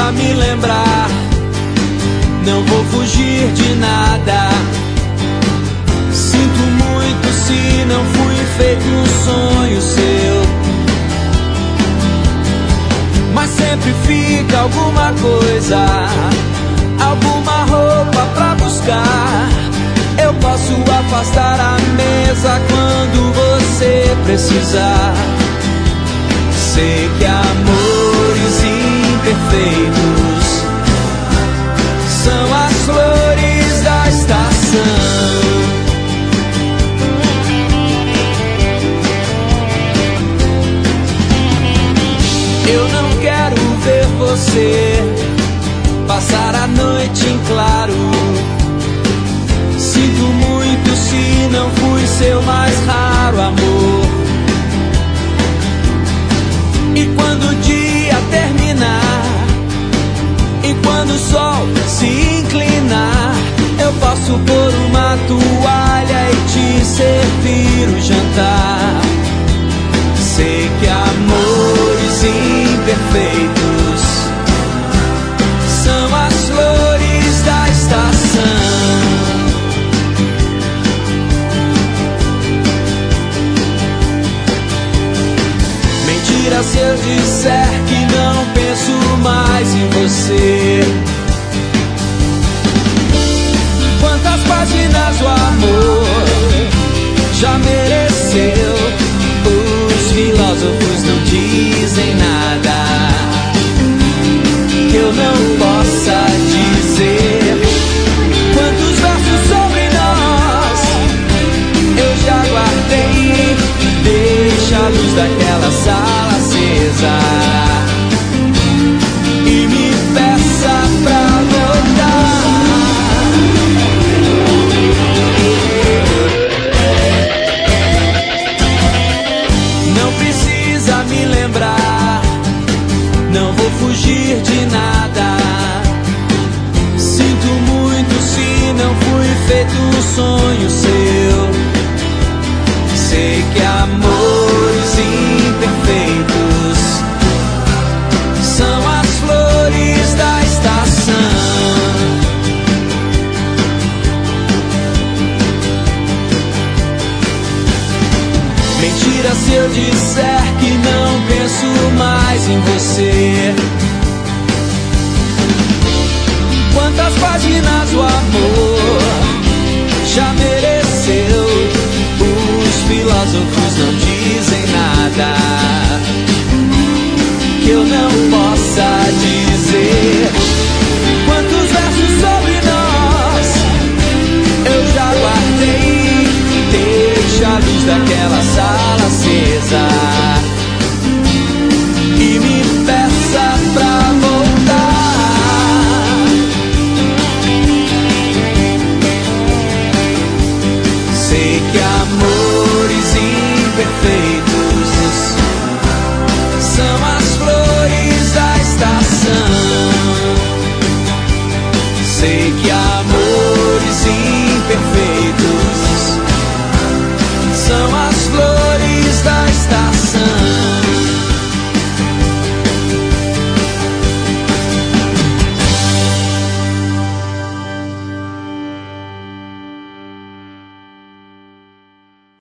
precisa me lembrar, não vou fugir de nada. Sinto muito se não fui feito um sonho seu, mas sempre fica alguma coisa, alguma roupa pra buscar. Eu posso afastar a mesa quando você precisar. Sei que amores imperfeitos são as flores da estação. Eu não quero ver você passar a noite em claro. Sinto muito se não fui seu mais raro amor. E quando o dia terminar, e quando o sol se inclinar, eu posso pôr uma toalha e te servir o jantar. Sei que amores imperfeitos são as flores da estação. Mentira se eu disser que não penso mais em você. Quantas páginas o amor já mereceu? Os filósofos não dizem nada que eu não possa dizer. Quantos versos sobre nós eu já guardei? Deixa a luz daquela sala acesa e me peça pra voltar. Não precisa me lembrar, não vou fugir de nada. Sinto muito se não fui feito um sonho seu. Sei que amores imperfeitos são as flores da estação. Mentira se eu disser que não penso mais em você. Quantas páginas o amor já mereceu? Os filósofos não dizem nada